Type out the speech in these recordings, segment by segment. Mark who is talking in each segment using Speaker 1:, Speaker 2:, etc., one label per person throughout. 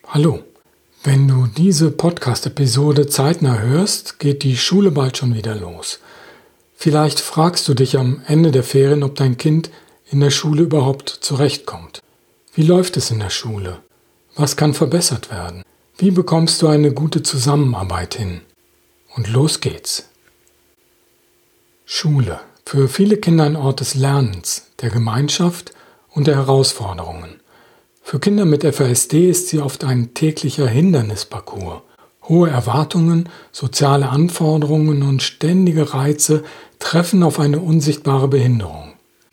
Speaker 1: Hallo. Wenn du diese Podcast-Episode zeitnah hörst, geht die Schule bald schon wieder los. Vielleicht fragst du dich am Ende der Ferien, ob dein Kind in der Schule überhaupt zurechtkommt. Wie läuft es in der Schule? Was kann verbessert werden? Wie bekommst du eine gute Zusammenarbeit hin? Und los geht's. Schule. Für viele Kinder ein Ort des Lernens, der Gemeinschaft und der Herausforderungen. Für Kinder mit FASD ist sie oft ein täglicher Hindernisparcours. Hohe Erwartungen, soziale Anforderungen und ständige Reize treffen auf eine unsichtbare Behinderung.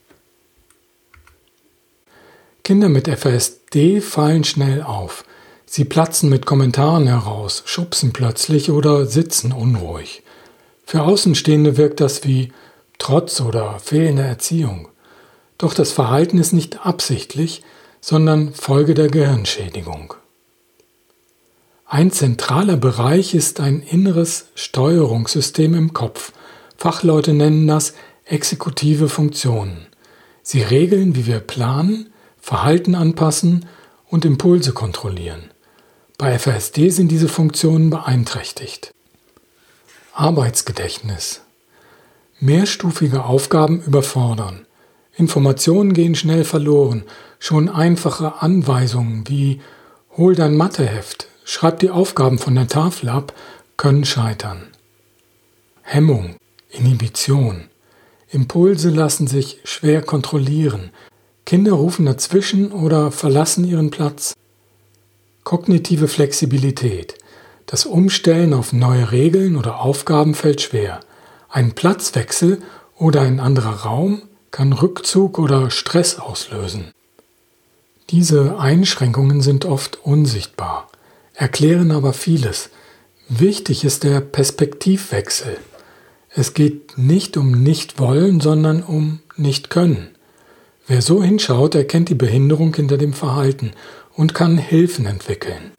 Speaker 1: Kinder mit FASD fallen schnell auf. Sie platzen mit Kommentaren heraus, schubsen plötzlich oder sitzen unruhig. Für Außenstehende wirkt das wie Trotz oder fehlende Erziehung. Doch das Verhalten ist nicht absichtlich, sondern Folge der Gehirnschädigung. Ein zentraler Bereich ist ein inneres Steuerungssystem im Kopf. Fachleute nennen das exekutive Funktionen. Sie regeln, wie wir planen, Verhalten anpassen und Impulse kontrollieren. Bei FASD sind diese Funktionen beeinträchtigt. Arbeitsgedächtnis. Mehrstufige Aufgaben überfordern. Informationen gehen schnell verloren. Schon einfache Anweisungen wie hol dein Matheheft, schreib die Aufgaben von der Tafel ab, können scheitern. Hemmung, Inhibition. Impulse lassen sich schwer kontrollieren. Kinder rufen dazwischen oder verlassen ihren Platz. Kognitive Flexibilität. Das Umstellen auf neue Regeln oder Aufgaben fällt schwer. Ein Platzwechsel oder ein anderer Raum kann Rückzug oder Stress auslösen. Diese Einschränkungen sind oft unsichtbar, erklären aber vieles. Wichtig ist der Perspektivwechsel. Es geht nicht um Nicht-Wollen, sondern um Nicht-Können. Wer so hinschaut, erkennt die Behinderung hinter dem Verhalten und kann Hilfen entwickeln.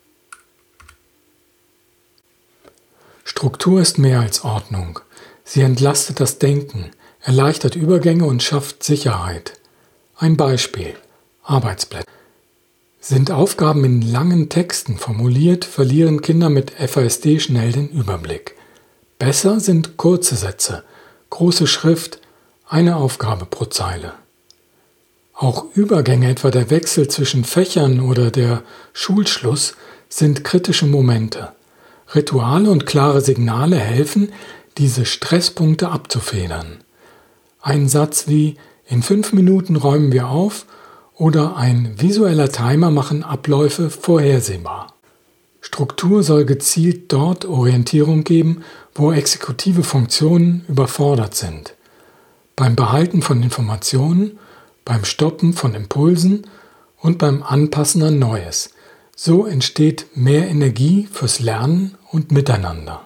Speaker 1: Struktur ist mehr als Ordnung. Sie entlastet das Denken, erleichtert Übergänge und schafft Sicherheit. Ein Beispiel: Arbeitsblätter. Sind Aufgaben in langen Texten formuliert, verlieren Kinder mit FASD schnell den Überblick. Besser sind kurze Sätze, große Schrift, eine Aufgabe pro Zeile. Auch Übergänge, etwa der Wechsel zwischen Fächern oder der Schulschluss, sind kritische Momente. Rituale und klare Signale helfen, diese Stresspunkte abzufedern. Ein Satz wie in 5 Minuten räumen wir auf oder ein visueller Timer machen Abläufe vorhersehbar. Struktur soll gezielt dort Orientierung geben, wo exekutive Funktionen überfordert sind. Beim Behalten von Informationen, beim Stoppen von Impulsen und beim Anpassen an Neues. So entsteht mehr Energie fürs Lernen und Miteinander.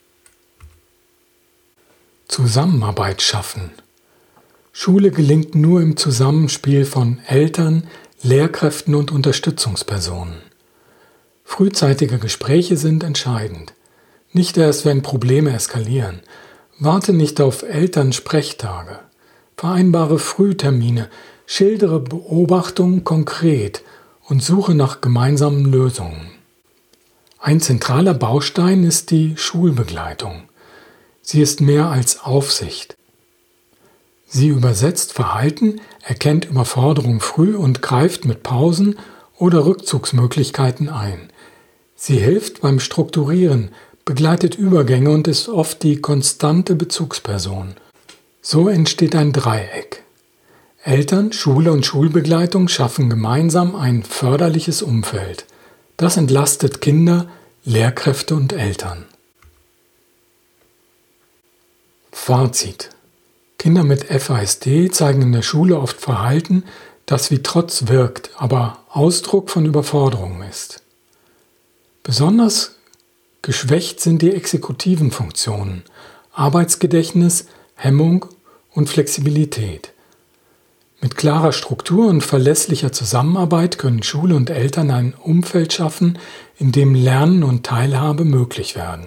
Speaker 1: Zusammenarbeit schaffen. Schule gelingt nur im Zusammenspiel von Eltern, Lehrkräften und Unterstützungspersonen. Frühzeitige Gespräche sind entscheidend. Nicht erst, wenn Probleme eskalieren. Warte nicht auf Elternsprechtage. Vereinbare Frühtermine, schildere Beobachtungen konkret und suche nach gemeinsamen Lösungen. Ein zentraler Baustein ist die Schulbegleitung. Sie ist mehr als Aufsicht. Sie übersetzt Verhalten, erkennt Überforderung früh und greift mit Pausen oder Rückzugsmöglichkeiten ein. Sie hilft beim Strukturieren, begleitet Übergänge und ist oft die konstante Bezugsperson. So entsteht ein Dreieck. Eltern, Schule und Schulbegleitung schaffen gemeinsam ein förderliches Umfeld. Das entlastet Kinder, Lehrkräfte und Eltern. Fazit: Kinder mit FASD zeigen in der Schule oft Verhalten, das wie Trotz wirkt, aber Ausdruck von Überforderung ist. Besonders geschwächt sind die exekutiven Funktionen, Arbeitsgedächtnis, Hemmung und Flexibilität. Mit klarer Struktur und verlässlicher Zusammenarbeit können Schule und Eltern ein Umfeld schaffen, in dem Lernen und Teilhabe möglich werden.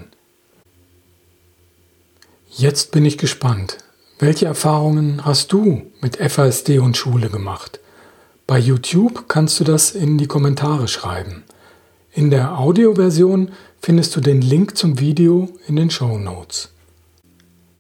Speaker 1: Jetzt bin ich gespannt. Welche Erfahrungen hast du mit FASD und Schule gemacht? Bei YouTube kannst du das in die Kommentare schreiben. In der Audioversion findest du den Link zum Video in den Shownotes.